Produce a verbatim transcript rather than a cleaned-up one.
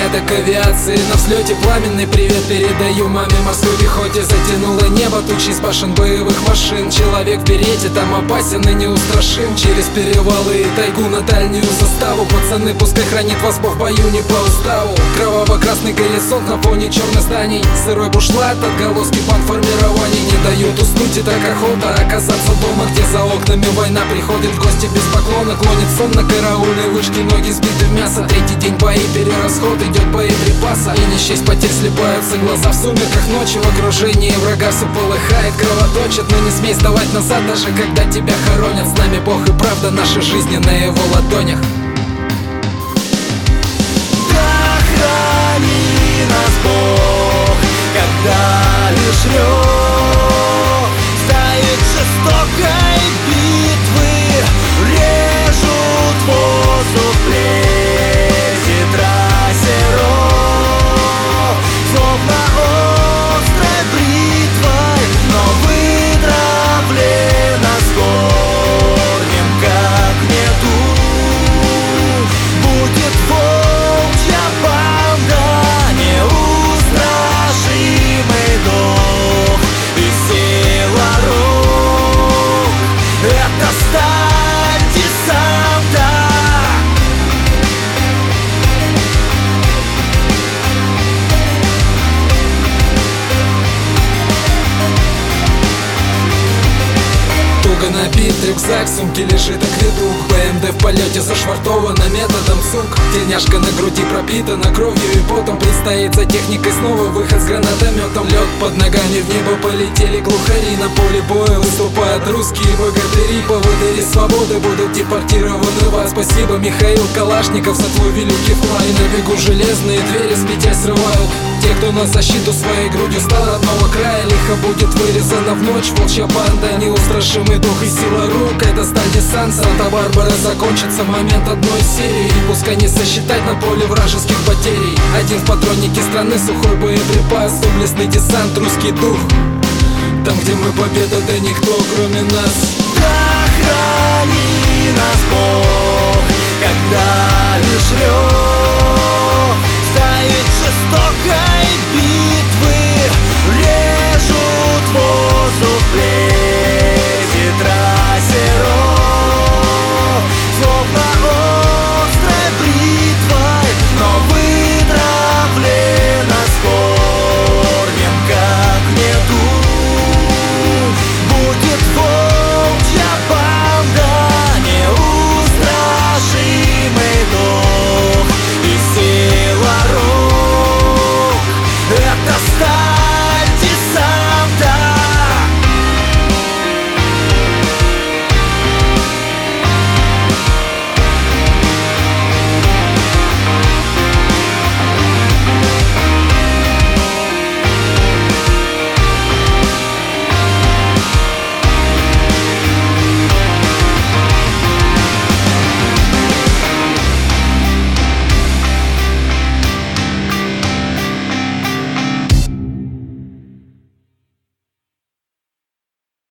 десяток авиации на взлете. Пламенный привет передаю маме. Морской пехоте затянуло небо тучи с башен боевых машин. Человек в берете там опасен и неустрашим. Через перевалы и тайгу на дальнюю заставу. Пацаны, пускай хранит вас Бог в бою не по уставу. Кроваво-красный горизонт на фоне черных зданий. Сырой бушлат, отголоски бандформирований не дают уснуть, и так охота оказаться дома, где за окнами война приходит в гости без поклона. Клонит сон на караульной вышке, ноги сбиты в мясо. Третий день бои, перерасход, идет боеприпаса. И не счесть потерь, слепаются глаза в сумерках ночи. В окружении врага все полыхает, кровоточит. Но не смей сдавать назад, даже когда тебя хоронят. С нами Бог и правда, наша жизнь на его ладонях. Да храни нас Бог, когда лишь рёв стоит жестокой битвы. Режут воздух, блестит трассеров, словно острой бритвой, но вытравлено с корнем, как нету. Будет волчья банда, неустрашимый дух и сила рук. Это сталь десанта. Туго набит рюкзак, в сумке лежит акведук. БМД в полете зашвартована методом ЦУК. Тельняшка на груди пропитана кровью и потом. Предстоит за техникой снова выход с гранатометом. Лед под ногами, в небо полетели глухари. На поле боя выступают русские богатыри. Поводыри свободы будут депортированы в ад. Спасибо, Михаил Калашников, за твой великий вклад. И на бегу железные двери с петель срывают те, кто на защиту своей грудью стал родного края. Лихо будет вырезана в ночь волчья банда, неустрашимый дух и сила рук. Это сталь десант, Санта-Барбара закончится момент одной серии. И пускай не сосчитать на поле вражеских потерей. Один в патроннике страны, сухой боеприпас, доблестный десант, русский дух. Там, где мы победа, да никто кроме нас. Да храни нас Бог, когда лишь рёв стоит жестокой битвы. Режут воздух.